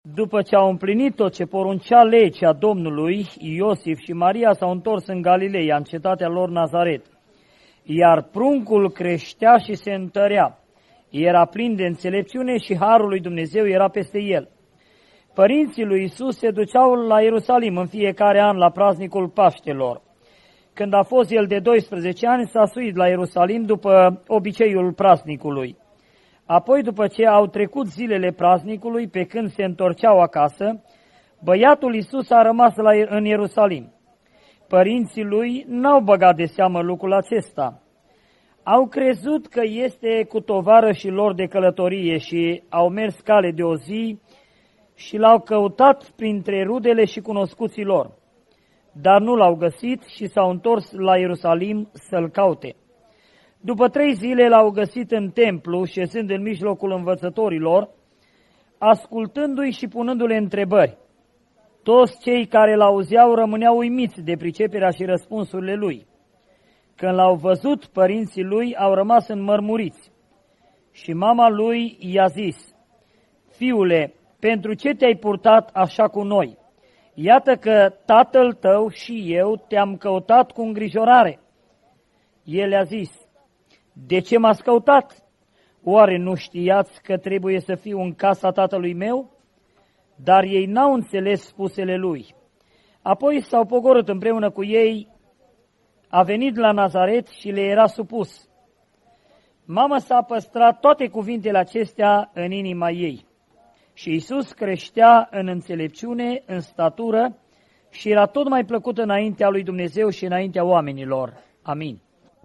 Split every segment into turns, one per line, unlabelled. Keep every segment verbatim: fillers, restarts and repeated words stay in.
După ce au împlinit tot ce poruncea legea Domnului, Iosif și Maria s-au întors în Galileea, în cetatea lor Nazaret. Iar pruncul creștea și se întărea. Era plin de înțelepciune și harul lui Dumnezeu era peste el. Părinții lui Iisus se duceau la Ierusalim în fiecare an la praznicul Paștelor. Când a fost el de doisprezece ani, s-a suit la Ierusalim după obiceiul praznicului. Apoi, după ce au trecut zilele praznicului, pe când se întorceau acasă, băiatul Iisus a rămas la, în Ierusalim. Părinții lui n-au băgat de seamă lucrul acesta. Au crezut că este cu tovarășii lor de călătorie și au mers cale de o zi și l-au căutat printre rudele și cunoscuții lor. Dar nu l-au găsit și s-au întors la Ierusalim să-l caute. După trei zile l-au găsit în templu, șezând în mijlocul învățătorilor, ascultându-i și punându-le întrebări. Toți cei care l-auzeau rămâneau uimiți de priceperea și răspunsurile lui. Când l-au văzut, părinții lui au rămas înmărmuriți. Și mama lui i-a zis, fiule, pentru ce te-ai purtat așa cu noi? Iată că tatăl tău și eu te-am căutat cu îngrijorare. El a zis, de ce m-ați căutat? Oare nu știați că trebuie să fiu în casa tatălui meu? Dar ei n-au înțeles spusele lui. Apoi s-au pogorât împreună cu ei, a venit la Nazaret și le era supus. Mama s-a păstrat toate cuvintele acestea în inima ei. Și Iisus creștea în înțelepciune, în statură și era tot mai plăcut înaintea lui Dumnezeu și înaintea oamenilor. Amin.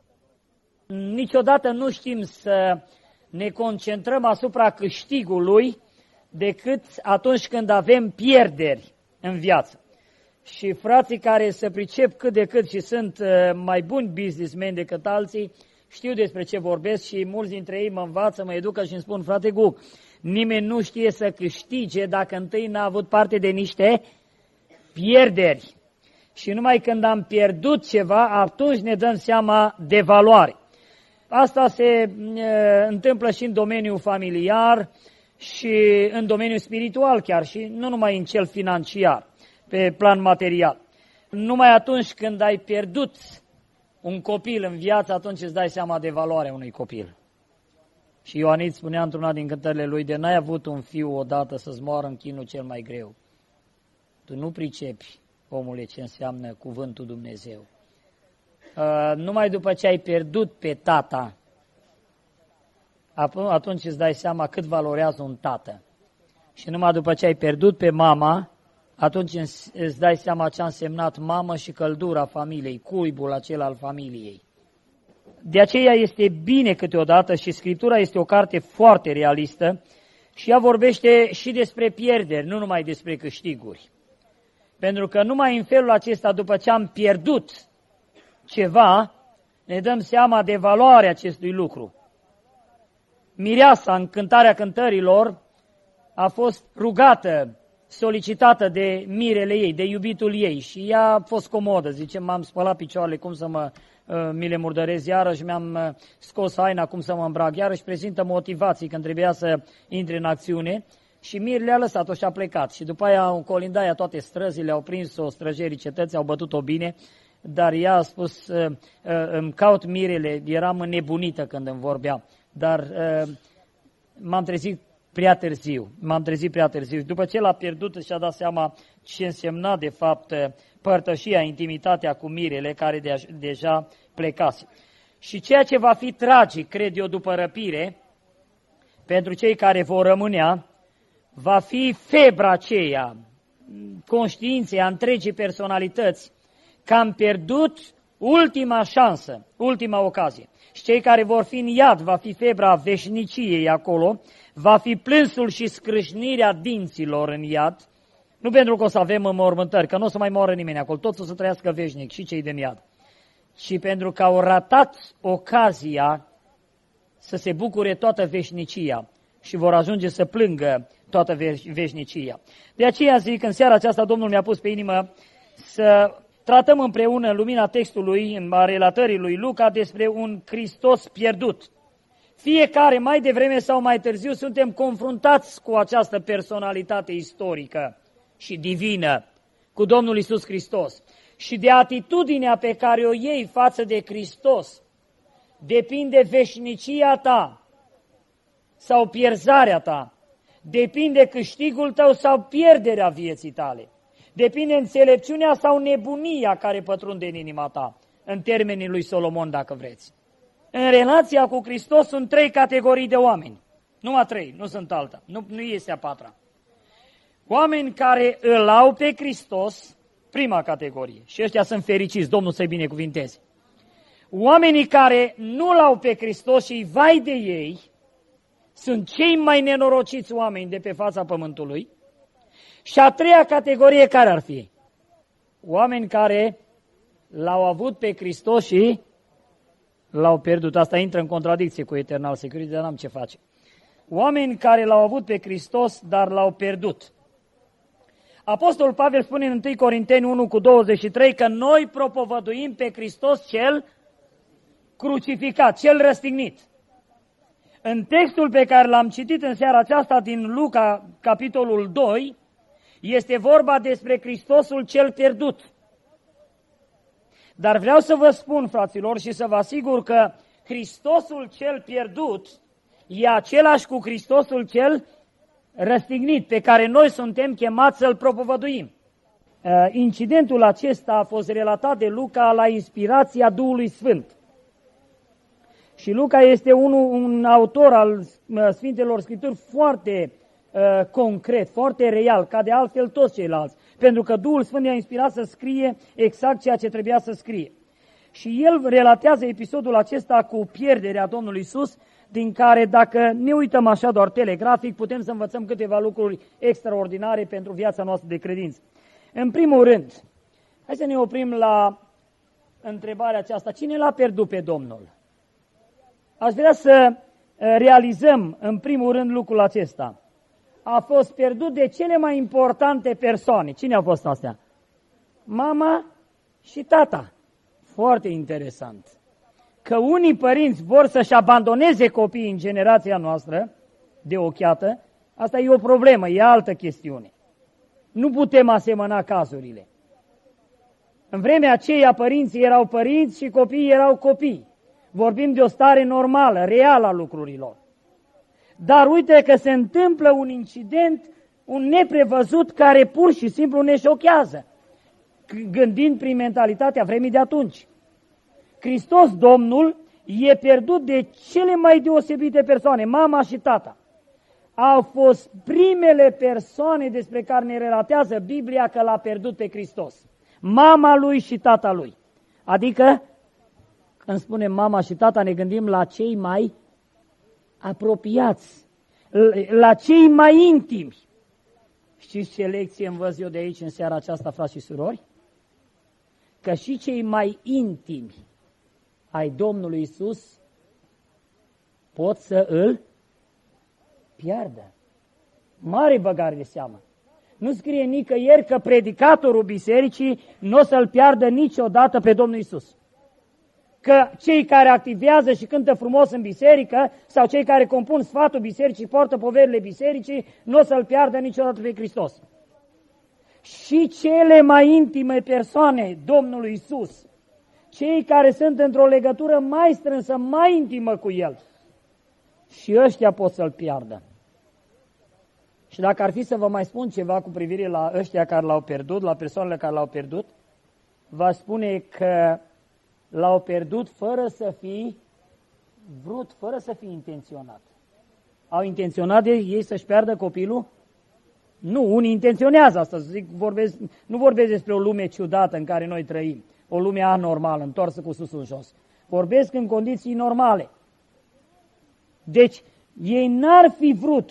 Niciodată nu știm să ne concentrăm asupra câștigului decât atunci când avem pierderi în viață. Și frații care se pricep cât de cât și sunt mai buni businessmen decât alții, știu despre ce vorbesc și mulți dintre ei mă învață, mă educă și îmi spun, frate Gu, nimeni nu știe să câștige dacă întâi n-a avut parte de niște pierderi. Și numai când am pierdut ceva, atunci ne dăm seama de valoare. Asta se e, întâmplă și în domeniul familiar și în domeniul spiritual chiar și nu numai în cel financiar, pe plan material. Numai atunci când ai pierdut un copil în viață, atunci îți dai seama de valoarea unui copil. Și Ioanit spunea într-una din cântările lui, de n-ai avut un fiu odată să-ți moară în chinul cel mai greu. Tu nu pricepi, omule, ce înseamnă cuvântul Dumnezeu. Uh, numai după ce ai pierdut pe tata, atunci îți dai seama cât valorează un tată. Și numai după ce ai pierdut pe mama, atunci îți dai seama ce a însemnat mamă și căldura familiei, cuibul acela al familiei. De aceea este bine câteodată și Scriptura este o carte foarte realistă și ea vorbește și despre pierderi, nu numai despre câștiguri. Pentru că numai în felul acesta, după ce am pierdut ceva, ne dăm seama de valoarea acestui lucru. Mireasa, în Cântarea Cântărilor, a fost rugată, solicitată de mirele ei, de iubitul ei și ea a fost comodă. Zice, m-am spălat picioarele, cum să mă, uh, mi le murdărez iarăși, mi-am uh, scos haina, cum să mă îmbrac iarăși, prezintă motivații când trebuia să intre în acțiune și mirele a lăsat-o și a plecat. Și după aia au colindat ea toate străzile, au prins-o străjerii cetății, au bătut-o bine, dar ea a spus, uh, uh, îmi caut mirele, eram înnebunită când îmi vorbea, dar uh, m-am trezit prea târziu, m-am trezit prea târziu. După ce l-a pierdut și-a dat seama ce însemna de fapt părtășia, intimitatea cu mirele care de deja plecase. Și ceea ce va fi tragic, cred eu, după răpire, pentru cei care vor rămânea, va fi febra aceea, conștiinței a întregii personalități, că am pierdut ultima șansă, ultima ocazie. Și cei care vor fi în iad, va fi febra veșniciei acolo, va fi plânsul și scrâșnirea dinților în iad, nu pentru că o să avem înmormântări, că nu o să mai moară nimeni acolo, toți o să trăiască veșnic, și cei din iad, ci pentru că au ratat ocazia să se bucure toată veșnicia și vor ajunge să plângă toată veșnicia. De aceea zic, în seara aceasta Domnul mi-a pus pe inimă să tratăm împreună în lumina textului, în relatării lui Luca, despre un Hristos pierdut. Fiecare, mai devreme sau mai târziu, suntem confruntați cu această personalitate istorică și divină, cu Domnul Iisus Hristos. Și de atitudinea pe care o iei față de Hristos, depinde veșnicia ta sau pierzarea ta, depinde câștigul tău sau pierderea vieții tale, depinde înțelepciunea sau nebunia care pătrunde în inima ta, în termenii lui Solomon, dacă vreți. În relația cu Hristos sunt trei categorii de oameni, numai trei, nu sunt alta, nu, nu este a patra. Oameni care îl au pe Hristos, prima categorie, și ăștia sunt fericiți, Domnul să-i binecuvinteze. Oamenii care nu l-au pe Hristos și vai de ei, sunt cei mai nenorociți oameni de pe fața pământului. Și a treia categorie care ar fi? Oameni care l-au avut pe Hristos și l-au pierdut. Asta intră în contradicție cu Eternal Security, dar n-am ce face. Oameni care l-au avut pe Hristos, dar l-au pierdut. Apostolul Pavel spune în întâi Corinteni unu cu douăzeci și trei că noi propovăduim pe Hristos cel crucificat, cel răstignit. În textul pe care l-am citit în seara aceasta din Luca, capitolul doi, este vorba despre Hristosul cel pierdut. Dar vreau să vă spun, fraților, și să vă asigur că Hristosul cel pierdut e același cu Hristosul cel răstignit, pe care noi suntem chemați să-l propovăduim. Incidentul acesta a fost relatat de Luca la inspirația Duhului Sfânt. Și Luca este un, un autor al Sfintelor Scripturi foarte uh, concret, foarte real, ca de altfel toți ceilalți, pentru că Duhul Sfânt i-a inspirat să scrie exact ceea ce trebuia să scrie. Și el relatează episodul acesta cu pierderea Domnului Iisus, din care, dacă ne uităm așa doar telegrafic, putem să învățăm câteva lucruri extraordinare pentru viața noastră de credință. În primul rând, hai să ne oprim la întrebarea aceasta. Cine l-a pierdut pe Domnul? Aș vrea să realizăm în primul rând lucrul acesta. A fost pierdut de cele mai importante persoane. Cine au fost astea? Mama și tata. Foarte interesant. Că unii părinți vor să-și abandoneze copiii în generația noastră, de ochiată, asta e o problemă, e altă chestiune. Nu putem asemăna cazurile. În vremea aceea părinții erau părinți și copiii erau copii. Vorbim de o stare normală, reală a lucrurilor. Dar uite că se întâmplă un incident, un neprevăzut, care pur și simplu ne șochează, gândind prin mentalitatea vremii de atunci. Hristos, Domnul, e pierdut de cele mai deosebite persoane, mama și tata. Au fost primele persoane despre care ne relatează Biblia că l-a pierdut pe Hristos. Mama lui și tata lui. Adică, când spunem mama și tata, ne gândim la cei mai apropiați, la cei mai intimi. Știți ce lecție învăț eu de aici în seara aceasta, frați și surori? Că și cei mai intimi ai Domnului Iisus pot să îl piardă. Mare băgare de seamă. Nu scrie nicăieri că predicatorul bisericii nu o să-l piardă niciodată pe Domnul Iisus. Că cei care activează și cântă frumos în biserică sau cei care compun sfatul bisericii, poartă poverile bisericii, nu o să-l piardă niciodată pe Hristos. Și cele mai intime persoane Domnului Iisus, cei care sunt într-o legătură mai strânsă, mai intimă cu El, și ăștia pot să-l piardă. Și dacă ar fi să vă mai spun ceva cu privire la ăștia care l-au pierdut, la persoanele care l-au pierdut, v-aș spune că l-au pierdut fără să fi vrut, fără să fi intenționat. Au intenționat de ei să-și piardă copilul? Nu, unii intenționează asta, zic, vorbesc, nu vorbesc despre o lume ciudată în care noi trăim, o lume anormală, întoarsă cu sus în jos. Vorbesc în condiții normale. Deci, ei n-ar fi vrut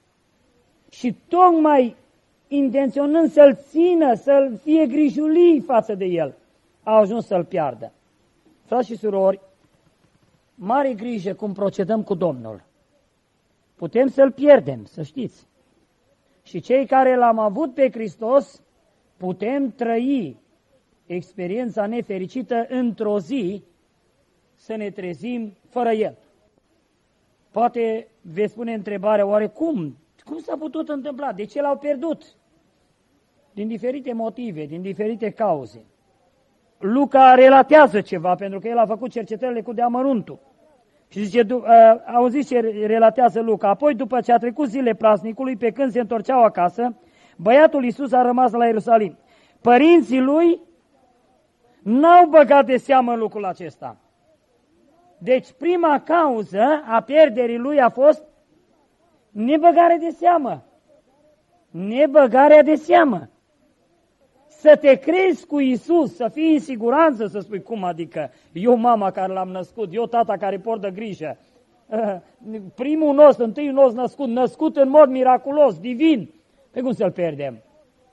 și tocmai intenționând să-l țină, să-l fie grijulii față de el, au ajuns să-l piardă. Frați și surori, mare grijă cum procedăm cu Domnul. Putem să-l pierdem, să știți. Și cei care l-am avut pe Hristos, putem trăi experiența nefericită într-o zi să ne trezim fără El. Poate veți pune întrebarea, oare cum? Cum s-a putut întâmpla? De ce l-au pierdut? Din diferite motive, din diferite cauze. Luca relatează ceva, pentru că el a făcut cercetările cu deamăruntul. Și zice, auziți ce relatează Luca, apoi după ce a trecut zile praznicului, pe când se întorceau acasă, băiatul Iisus a rămas la Ierusalim. Părinții lui n-au băgat de seamă în lucrul acesta. Deci prima cauză a pierderii lui a fost nebăgare de seamă. Nebăgarea de seamă. Să te crezi cu Iisus, să fii în siguranță, să spui, cum adică? Eu mama care l-am născut, eu tata care port de grijă, primul nostru, întâiul nostru născut, născut în mod miraculos, divin, pe cum să-l pierdem?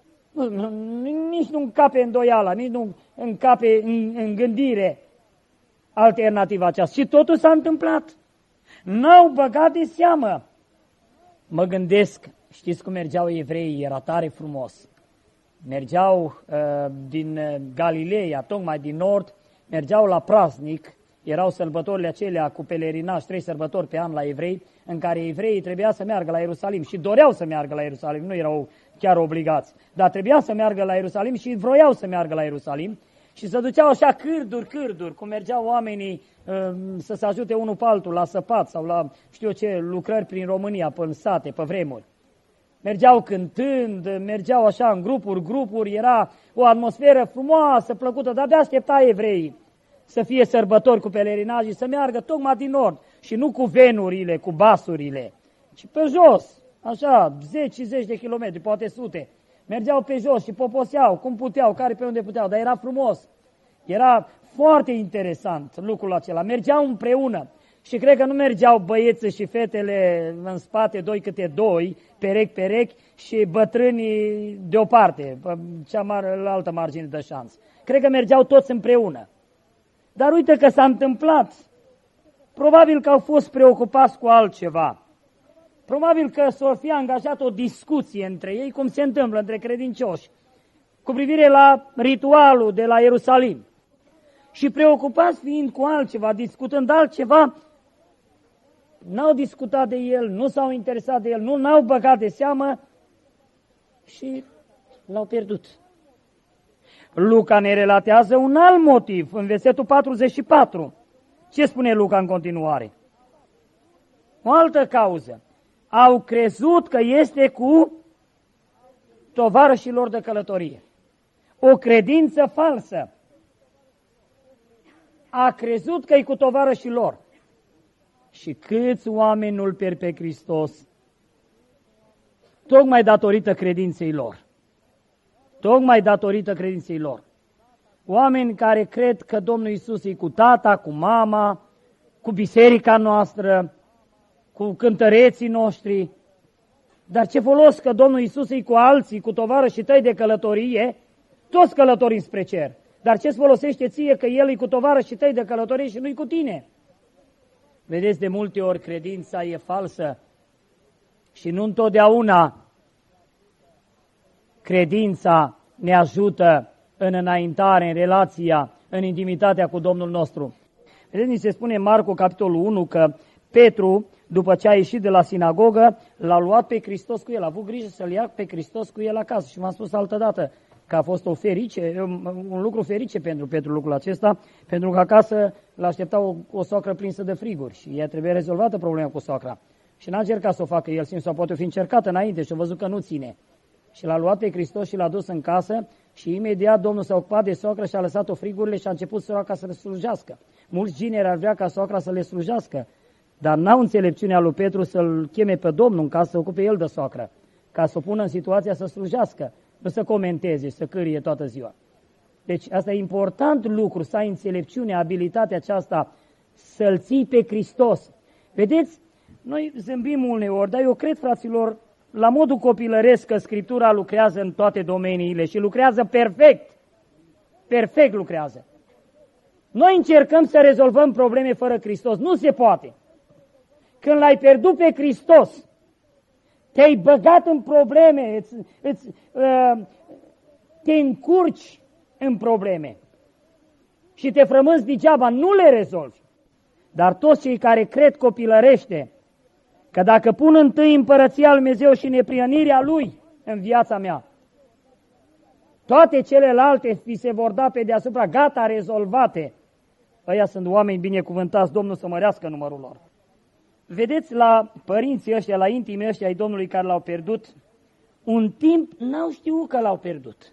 Nici nu încape îndoiala, nici nu încape în, în gândire alternativa aceasta. Și totul s-a întâmplat. N-au băgat de seamă. Mă gândesc, știți cum mergeau evreii, era tare frumos. Mergeau uh, din Galileea, tocmai din nord, mergeau la praznic, erau sărbătorile acelea cu pelerinaj, trei sărbători pe an la evrei, în care evreii trebuia să meargă la Ierusalim și doreau să meargă la Ierusalim, nu erau chiar obligați, dar trebuia să meargă la Ierusalim și vroiau să meargă la Ierusalim și se duceau așa cârduri, cârduri, cum mergeau oamenii uh, să se ajute unul pe altul la săpat sau la, știu ce, lucrări prin România, pe sate, pe vremuri. Mergeau cântând, mergeau așa în grupuri, grupuri, era o atmosferă frumoasă, plăcută, dar de-a aștepta evreii să fie sărbători cu pelerinajii, să meargă tocmai din nord și nu cu venurile, cu basurile, ci pe jos, așa, zeci și zeci de kilometri, poate sute. Mergeau pe jos și poposeau, cum puteau, care pe unde puteau, dar era frumos. Era foarte interesant lucrul acela. Mergeau împreună. Și cred că nu mergeau băieții și fetele în spate, doi câte doi, perechi, perechi, și bătrânii deoparte, pe cea mare, la altă margine de șans. Cred că mergeau toți împreună. Dar uite că s-a întâmplat. Probabil că au fost preocupați cu altceva. Probabil că s-or fi angajat o discuție între ei, cum se întâmplă între credincioși, cu privire la ritualul de la Ierusalim. Și preocupați fiind cu altceva, discutând altceva, n-au discutat de el, nu s-au interesat de el, nu n-au băgat de seamă și l-au pierdut. Luca ne relatează un alt motiv, în versetul patruzeci și patru. Ce spune Luca în continuare? O altă cauză. Au crezut că este cu tovarășilor de călătorie. O credință falsă. A crezut că e cu tovarășii lor. Și câți oameni nu-L pierd pe Hristos? Tocmai datorită credinței lor. Tocmai datorită credinței lor. Oameni care cred că Domnul Iisus e cu tata, cu mama, cu biserica noastră, cu cântăreții noștri. Dar ce folos că Domnul Iisus e cu alții, cu tovarășii tăi de călătorie, toți călătorim spre cer. Dar ce-ți folosește ție că El e cu tovarășii tăi de călătorie și nu-i cu tine? Vedeți, de multe ori credința e falsă și nu întotdeauna credința ne ajută în înaintare, în relația, în intimitatea cu Domnul nostru. Vedeți, ni se spune în Marcu, capitolul unu, că Petru, după ce a ieșit de la sinagogă, l-a luat pe Hristos cu el, a avut grijă să-l ia pe Hristos cu el acasă. Și m-am spus altădată că a fost o ferice, un lucru ferice pentru Petru lucrul acesta, pentru că acasă l-aștepta o, o soacră prinsă de friguri și ea trebuie rezolvată problema cu soacra. Și n-a încercat să o facă el singur, sau poate fi încercată înainte și a văzut că nu ține. Și l-a luat pe Hristos și l-a dus în casă și imediat Domnul s-a ocupat de soacră și a lăsat-o frigurile și a început soacra să le slujească. Mulți gineri ar vrea ca soacra să le slujească, dar n-au înțelepciunea lui Petru să-l cheme pe Domnul în casă să ocupe el de soacră, ca să o pună în situația să slujească, nu să comenteze și să cârie toată ziua. Deci asta e important lucru, să ai înțelepciunea, abilitatea aceasta, să-L ții pe Hristos. Vedeți, noi zâmbim uneori, dar eu cred, fraților, la modul copilăresc că Scriptura lucrează în toate domeniile și lucrează perfect. Perfect lucrează. Noi încercăm să rezolvăm probleme fără Hristos. Nu se poate. Când l-ai pierdut pe Hristos, te-ai băgat în probleme, îți, îți, uh, te încurci în probleme și te frămânți degeaba, nu le rezolvi. Dar toți cei care cred copilărește Că dacă pun întâi împărăția lui Dumnezeu și neprihănirea Lui în viața mea, toate celelalte vi se vor da pe deasupra, gata, rezolvate. Ăia sunt oameni binecuvântați, Domnul să mărească numărul lor. Vedeți, la părinții ăștia, la intimii ăștia ai Domnului care l-au pierdut, un timp n-au știut că l-au pierdut.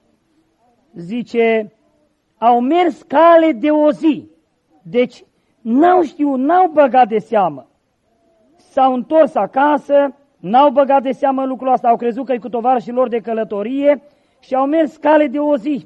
Zice, au mers cale de o zi. Deci n-au știut, n-au băgat de seamă. S-au întors acasă, n-au băgat de seamă lucrul ăsta, au crezut că e cu tovarășii lor de călătorie și au mers cale de o zi.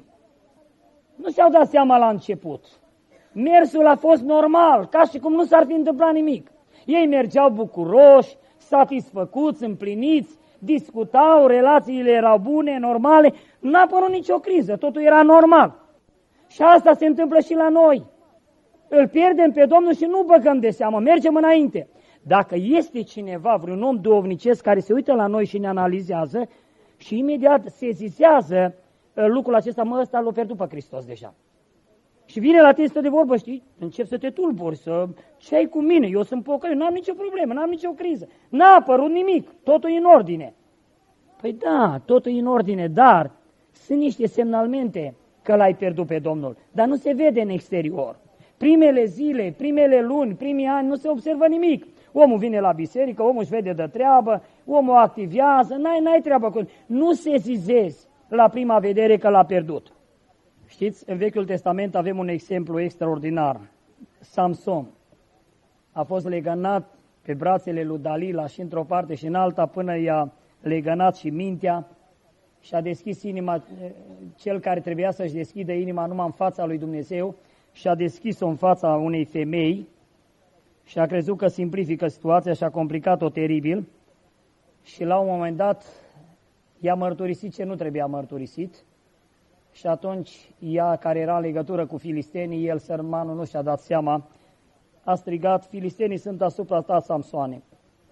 Nu și-au dat seama la început. Mersul a fost normal, ca și cum nu s-ar fi întâmplat nimic. Ei mergeau bucuroși, satisfăcuți, împliniți, discutau, relațiile erau bune, normale, n-a apărut nicio criză, totul era normal. Și asta se întâmplă și la noi. Îl pierdem pe Domnul și nu băgăm de seamă, mergem înainte. Dacă este cineva, vreun om duhovnicesc care se uită la noi și ne analizează și imediat sezizează lucrul acesta, mă, ăsta l-a pierdut pe Hristos deja. Și vine la tine de vorbă, știi, încep să te tulburi, să ce ai cu mine, eu sunt pocăit, n-am nicio problemă, n-am nicio criză, n-a apărut nimic, totul e în ordine. Păi da, totul e în ordine, dar sunt niște semnalmente că l-ai pierdut pe Domnul, dar nu se vede în exterior. Primele zile, primele luni, primii ani nu se observă nimic. Omul vine la biserică, omul își vede de treabă, omul activează, n-ai, n-ai treabă cu... Nu se zizezi la prima vedere că l-a pierdut. Știți, în Vechiul Testament avem un exemplu extraordinar. Samson a fost legănat pe brațele lui Dalila și într-o parte și în alta până i-a legănat și mintea și a deschis inima, cel care trebuia să-și deschidă inima numai în fața lui Dumnezeu și a deschis-o în fața unei femei și a crezut că simplifică situația și a complicat-o teribil și la un moment dat i-a mărturisit ce nu trebuia mărturisit. Și atunci ea, care era în legătură cu filistenii, el, sărmanul, nu și-a dat seama, a strigat, filistenii sunt asupra ta, Samsoane.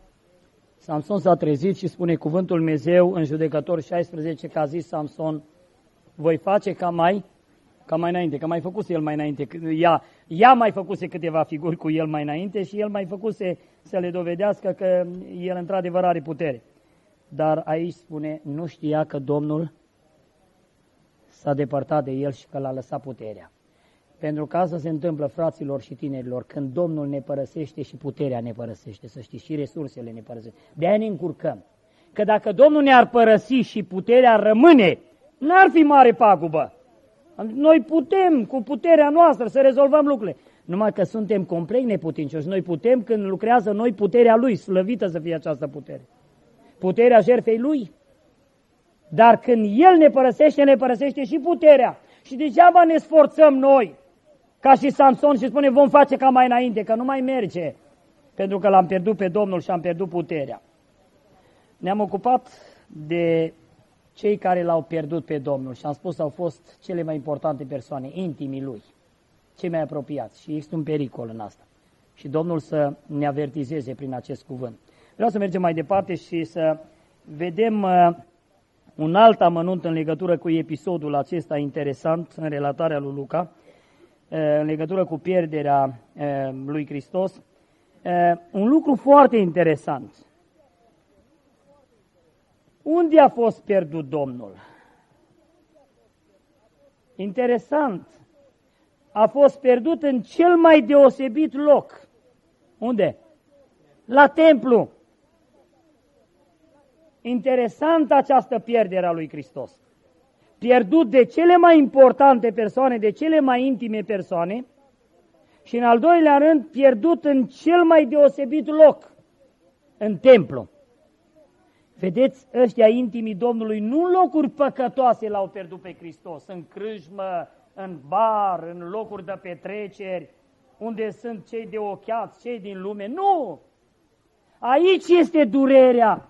Samson s-a trezit și spune cuvântul Dumnezeu în Judecători șaisprezece că a zis Samson, voi face ca mai, ca mai înainte, că mai făcuse el mai înainte, ea, ea mai făcuse câteva figuri cu el mai înainte și el mai făcuse să le dovedească că el într-adevăr are putere. Dar aici spune, nu știa că Domnul s-a depărtat de el și că l-a lăsat puterea. Pentru că asta se întâmplă, fraților și tinerilor, când Domnul ne părăsește și puterea ne părăsește, să știți, și resursele ne părăsește. De-aia ne încurcăm. Că dacă Domnul ne-ar părăsi și puterea rămâne, n-ar fi mare pagubă. Noi putem, cu puterea noastră, să rezolvăm lucrurile. Numai că suntem complet neputincioși. Noi putem când lucrează noi puterea Lui, slăvită să fie această putere. Puterea jertfei Lui. Dar când El ne părăsește, ne părăsește și puterea. Și degeaba ne sforțăm noi, ca și Samson, și spune vom face ca mai înainte, că nu mai merge, pentru că l-am pierdut pe Domnul și am pierdut puterea. Ne-am ocupat de cei care l-au pierdut pe Domnul și am spus au fost cele mai importante persoane, intimii Lui, cei mai apropiați și este un pericol în asta. Și Domnul să ne avertizeze prin acest cuvânt. Vreau să mergem mai departe și să vedem uh, un alt amănunt în legătură cu episodul acesta interesant în relatarea lui Luca, în legătură cu pierderea lui Hristos. Un lucru foarte interesant. Unde a fost pierdut Domnul? Interesant. A fost pierdut în cel mai deosebit loc. Unde? La templu. Interesantă această pierdere a lui Hristos. Pierdut de cele mai importante persoane, de cele mai intime persoane și în al doilea rând pierdut în cel mai deosebit loc, în templu. Vedeți, ăștia intimii Domnului nu în locuri păcătoase l-au pierdut pe Hristos, în crâșmă, în bar, în locuri de petreceri, unde sunt cei de ochiați, cei din lume. Nu! Aici este durerea.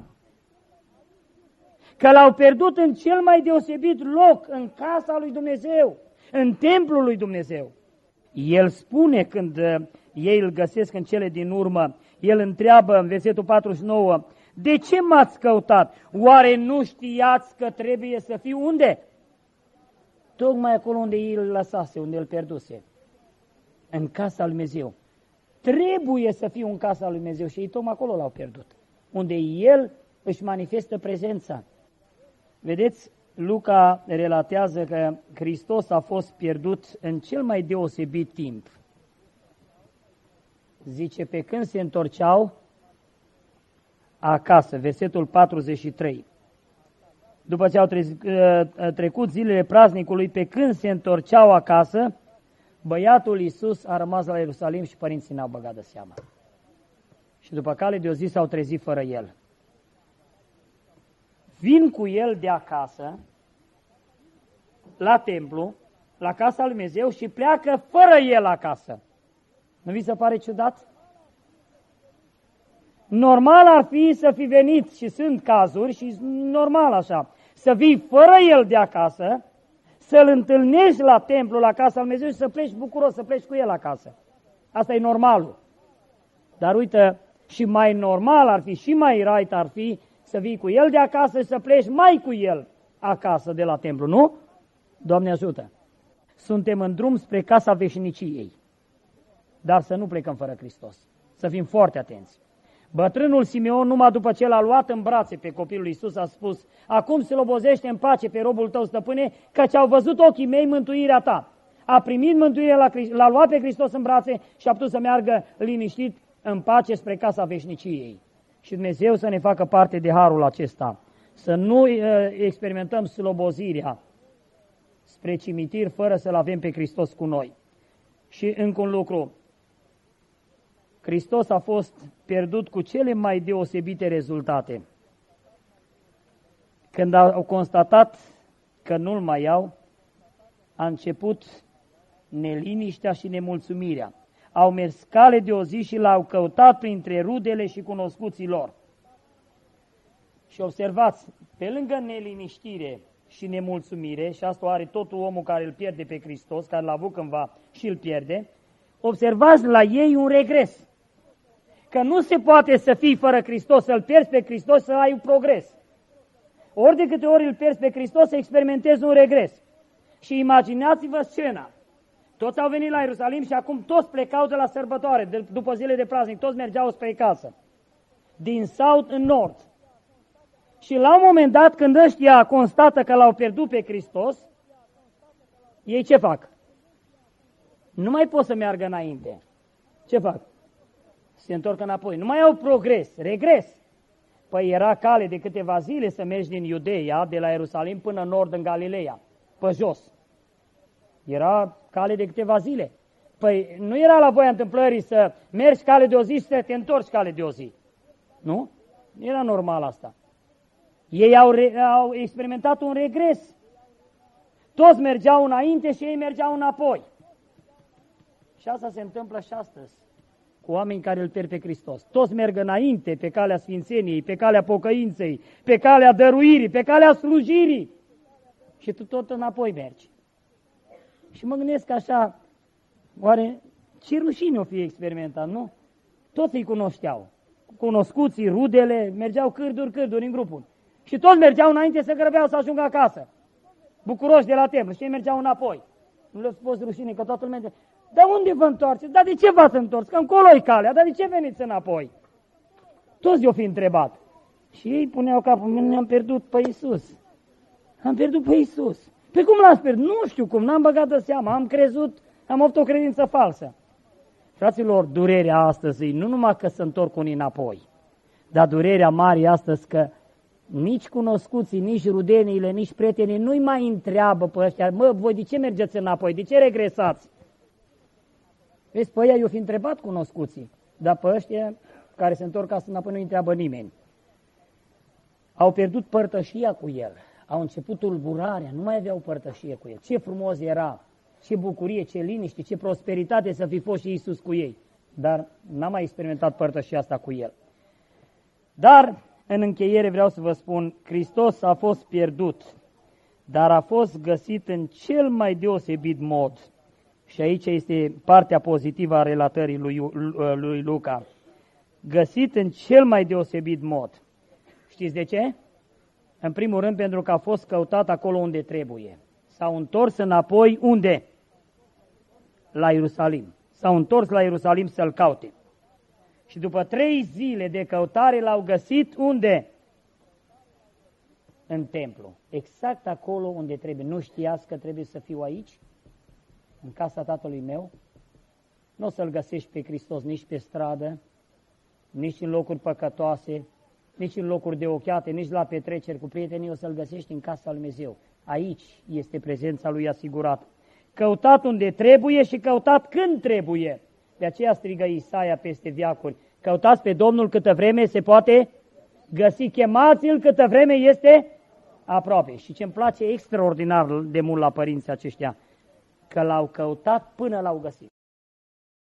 Că l-au pierdut în cel mai deosebit loc, în casa lui Dumnezeu, în templul lui Dumnezeu. El spune când ei îl găsesc în cele din urmă, el întreabă în versetul patruzeci și nouă, de ce m-ați căutat? Oare nu știați că trebuie să fiu unde? Tocmai acolo unde el îl lăsase, unde îl pierduse, în casa lui Dumnezeu. trebuie să fiu în casa lui Dumnezeu și ei tocmai acolo l-au pierdut, unde El își manifestă prezența. Vedeți, Luca relatează că Hristos a fost pierdut în cel mai deosebit timp. Zice, pe când se întorceau acasă, versetul patruzeci și trei. După ce au trecut zilele praznicului, pe când se întorceau acasă, băiatul Iisus a rămas la Ierusalim și părinții n-au băgat de seama. Și după cale de o zi s-au trezit fără El. Vin cu El de acasă, la templu, la casa lui Dumnezeu și pleacă fără El acasă. Nu vi se pare ciudat? Normal ar fi să fi venit, și sunt cazuri, și normal așa, să vii fără El de acasă, să-L întâlnești la templu, la casa lui Dumnezeu și să pleci bucuros, să pleci cu El acasă. Asta e normalul. Dar uite, și mai normal ar fi, și mai right ar fi să vii cu El de acasă și să pleci mai cu El acasă de la templu, nu? Doamne ajută! Suntem în drum spre casa veșniciei, dar să nu plecăm fără Hristos. Să fim foarte atenți. Bătrânul Simeon, numai după ce l-a luat în brațe pe copilul Iisus, a spus: acum slobozește în pace pe robul tău, stăpâne, căci au văzut ochii mei mântuirea ta. A primit mântuirea, l-a luat pe Hristos în brațe și a putut să meargă liniștit în pace spre casa veșniciei. Și Dumnezeu să ne facă parte de harul acesta, să nu experimentăm slobozirea spre cimitir fără să-L avem pe Hristos cu noi. Și încă un lucru, Hristos a fost pierdut cu cele mai deosebite rezultate. Când au constatat că nu-L mai au, a început neliniștea și nemulțumirea. Au mers cale de o zi și L-au căutat printre rudele și cunoscuții lor. Și observați, pe lângă neliniștire și nemulțumire, și asta are totul omul care îl pierde pe Hristos, care l-a avut cândva și îl pierde, observați la ei un regres. Că nu se poate să fii fără Hristos, să-L pierzi pe Hristos, să ai un progres. Ori de câte ori îl pierzi pe Hristos, să experimentezi un regres. Și imaginați-vă scena. Toți au venit la Ierusalim și acum toți plecau de la sărbătoare, de, după zile de praznic, toți mergeau spre casă. Din sud în nord. Și la un moment dat, când ăștia constată că l-au pierdut pe Hristos, ei ce fac? Nu mai pot să meargă înainte. Ce fac? Se întorc înapoi. Nu mai au progres, regres. Păi era cale de câteva zile să mergi din Iudeea, de la Ierusalim până în nord, în Galileea, pe jos. Era cale de câteva zile. Păi nu era la voia întâmplării să mergi cale de o zi și să te întorci cale de o zi. Nu? Era normal asta. Ei au, re, au experimentat un regres. Toți mergeau înainte și ei mergeau înapoi. Și asta se întâmplă și astăzi cu oameni care îl pierd pe Hristos. Toți merg înainte pe calea sfințeniei, pe calea pocăinței, pe calea dăruirii, pe calea slujirii. Și tu tot înapoi mergi. Și mă gândesc așa, oare ce rușine o fi experimentat, nu? Toți îi cunoșteau. Cunoscuții, rudele, mergeau cârduri, cârduri în grupuri. Și toți mergeau înainte să grăbeau să ajungă acasă. Bucuroși de la templu și ei mergeau înapoi. Nu le-a fost rușine că toată lumea... Dar unde vă întoarceți? Dar de ce v-ați întors? Că încolo-i calea, dar de ce veniți înapoi? Toți i-o fi întrebat. Și ei puneau capul, ne-am pierdut pe Iisus. Am pierdut pe Iisus. Pe cum l-ați pierdut? Nu știu cum, n-am băgat de seama, am crezut, am avut o credință falsă. Fraților, durerea astăzi nu numai că se întorc unii înapoi, dar durerea mare astăzi că nici cunoscuții, nici rudeniile, nici prietenii nu-i mai întreabă pe ăștia, mă, voi de ce mergeți înapoi, de ce regresați? Vezi, pe ăia i-o fi întrebat cunoscuții, dar pe ăștia care se întorc astăzi înapoi nu-i întreabă nimeni. Au pierdut părtășia cu El, au început tulburarea, nu mai aveau părtășie cu El. Ce frumos era, ce bucurie, ce liniște, ce prosperitate să fi fost și Iisus cu ei, dar n-a mai experimentat părtășia asta cu El. Dar, în încheiere vreau să vă spun, Hristos a fost pierdut, dar a fost găsit în cel mai deosebit mod. Și aici este partea pozitivă a relatării lui, lui Luca. Găsit în cel mai deosebit mod. Știți de ce? În primul rând pentru că a fost căutat acolo unde trebuie. S-au întors înapoi unde? La Ierusalim. s-au întors la Ierusalim să-l caute. Și după trei zile de căutare l-au găsit unde? În templu. Exact acolo unde trebuie. Nu știați că trebuie să fiu aici? În casa tatălui meu? Nu o să-L găsești pe Hristos nici pe stradă, nici în locuri păcătoase, nici în locuri de ochiate, nici la petreceri cu prietenii, o să-L găsești în casa lui Dumnezeu. Aici este prezența Lui asigurată. Căutat unde trebuie și căutat când trebuie. De aceea strigă Isaia peste veacuri. Căutați pe Domnul câtă vreme se poate găsi, chemați-L câtă vreme este aproape. Și ce-mi place extraordinar de mult la părinții aceștia, că L-au căutat până L-au găsit.